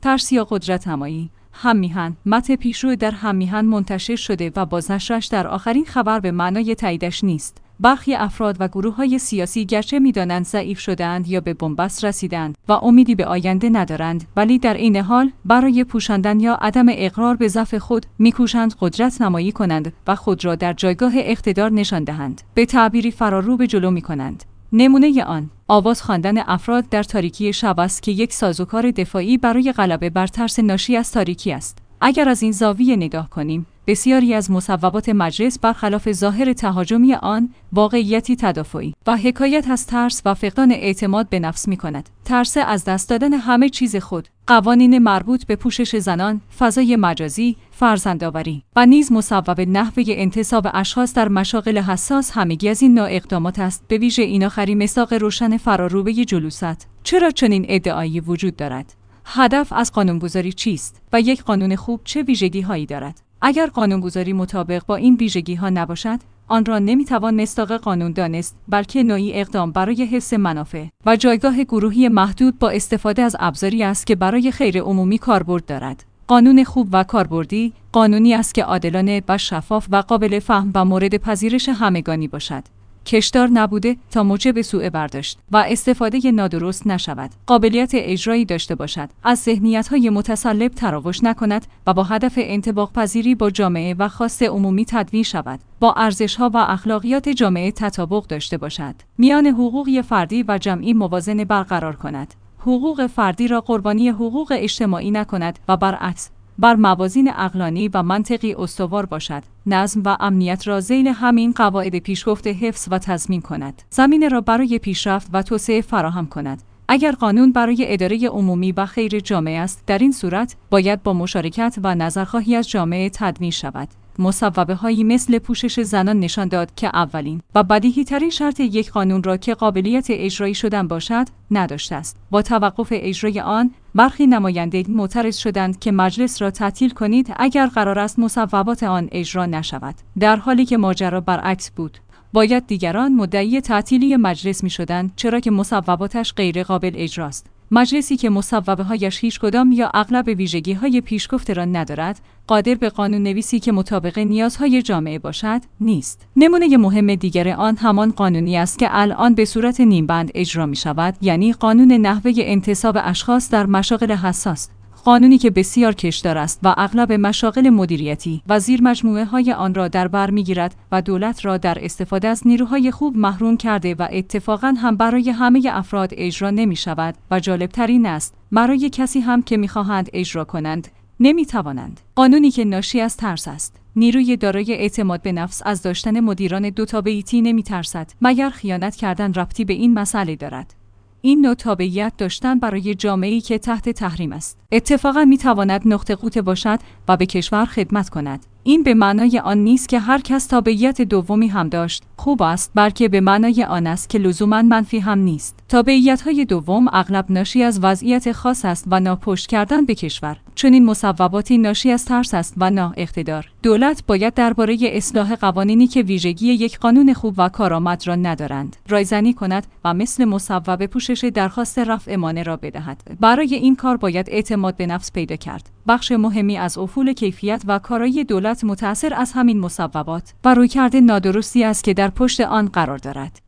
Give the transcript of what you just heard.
ترس یا قدرت نمایی. هم‌میهن. متن پیشرو در هم‌میهن منتشر شده و بازنشرش در آخرین خبر به معنای تاییدش نیست. برخی افراد و گروه‌های سیاسی گرچه می‌دانند ضعیف شده‌اند یا به بن‌بست رسیدند و امیدی به آینده ندارند، ولی در عین حال برای پوشاندن یا عدم اقرار به ضعف خود می‌کوشند قدرت نمایی کنند و خود را در جایگاه اقتدار نشان دهند. به تعبیری فرارو به جلو می‌کنند. نمونه آن آواز خواندن افراد در تاریکی شب است که یک سازوکار دفاعی برای غلبه بر ترس ناشی از تاریکی است. اگر از این زاویه نگاه کنیم، بسیاری از مصوبات مجلس برخلاف ظاهر تهاجمی آن واقعیتی تدافعی و حکایت از ترس و فقدان اعتماد به نفس می‌کند. ترس از دست دادن همه چیز خود، قوانین مربوط به پوشش زنان، فضای مجازی، فرزندآوری و نیز مصوب نحوه انتصاب اشخاص در مشاغل حساس همگی از این نوع اقدامات است، به ویژه این آخری مصداق روشن فراروبه جلوست. چرا چنین ادعایی وجود دارد؟ هدف از قانونگذاری چیست و یک قانون خوب چه ویژگی‌هایی دارد؟ اگر قانونگذاری مطابق با این ویژگی‌ها نباشد، آن را نمی‌توان مصداق قانون دانست، بلکه نوعی اقدام برای حفظ منافع و جایگاه گروهی محدود با استفاده از ابزاری است که برای خیر عمومی کاربرد دارد. قانون خوب و کاربردی قانونی است که عادلانه و شفاف و قابل فهم و مورد پذیرش همگانی باشد. کشدار نبوده تا موجب سوء برداشت و استفاده نادرست نشود. قابلیت اجرایی داشته باشد. از ذهنیت‌های متسلب تراوش نکند و با هدف انطباق پذیری با جامعه و خواست عمومی تدوین شود. با ارزش‌ها و اخلاقیات جامعه تطابق داشته باشد. میان حقوقی فردی و جمعی موازنه برقرار کند. حقوق فردی را قربانی حقوق اجتماعی نکند و برعکس بر موازین عقلانی و منطقی استوار باشد. نظم و امنیت را ذیل همین قواعد پیشگفته حفظ و تضمین کند. زمینه را برای پیشرفت و توسعه فراهم کند. اگر قانون برای اداره عمومی و خیر جامعه است، در این صورت باید با مشارکت و نظرخواهی از جامعه تدوین شود. مصوبه هایی مثل پوشش زنان نشان داد که اولین و بدیهی ترین شرط یک قانون را که قابلیت اجرایی شدن باشد نداشته است. با توقف اجرای آن، برخی نماینده معترض شدند که مجلس را تعطیل کنید اگر قرار است مصوبات آن اجرا نشود، در حالی که ماجرا برعکس بود. باید دیگران مدعی تعطیلی مجلس می‌شدند، چرا که مصوباتش غیر قابل اجراست. مجلسی که مصوبه‌هایش هیچ کدام یا اغلب ویژگی‌های پیشگفته را ندارد، قادر به قانون نویسی که مطابق نیازهای جامعه باشد، نیست. نمونه مهم دیگر آن همان قانونی است که الان به صورت نیمبند اجرا می‌شود، یعنی قانون نحوه انتصاب اشخاص در مشاغل حساس. قانونی که بسیار کشدار است و اغلب مشاغل مدیریتی و زیر مجموعه‌های آن را در بر می‌گیرد و دولت را در استفاده از نیروهای خوب محروم کرده و اتفاقاً هم برای همه افراد اجرا نمی‌شود و جالب‌ترین است برای کسی هم که می‌خواهند اجرا کنند نمی‌توانند. قانونی که ناشی از ترس است. نیروی دارای اعتماد به نفس از داشتن مدیران دو تابعیتی نمی‌ترسد مگر خیانت کردن ربطی به این مسئله دارد. این نوع تابعیت داشتن برای جامعه‌ای که تحت تحریم است اتفاقاً می‌تواند نقطه قوت باشد و به کشور خدمت کند. این به معنای آن نیست که هر کس تابعیت دومی هم داشت خوب است، بلکه به معنای آن است که لزوماً منفی هم نیست. تابعیت‌های دوم اغلب ناشی از وضعیت خاص است و ناپشت کردن به کشور. چون این مصوباتی ناشی از ترس است و نه اقتدار. دولت باید درباره اصلاح قوانینی که ویژگی یک قانون خوب و کارآمد را ندارند، رایزنی کند و مثل مصوبه پوشش درخواست رفع مانع را بدهد. برای این کار باید اعتماد به نفس پیدا کرد. بخش مهمی از افول کیفیت و کارایی دولت متأثر از همین مصوبات و رویکرد نادرستی است که در پشت آن قرار دارد.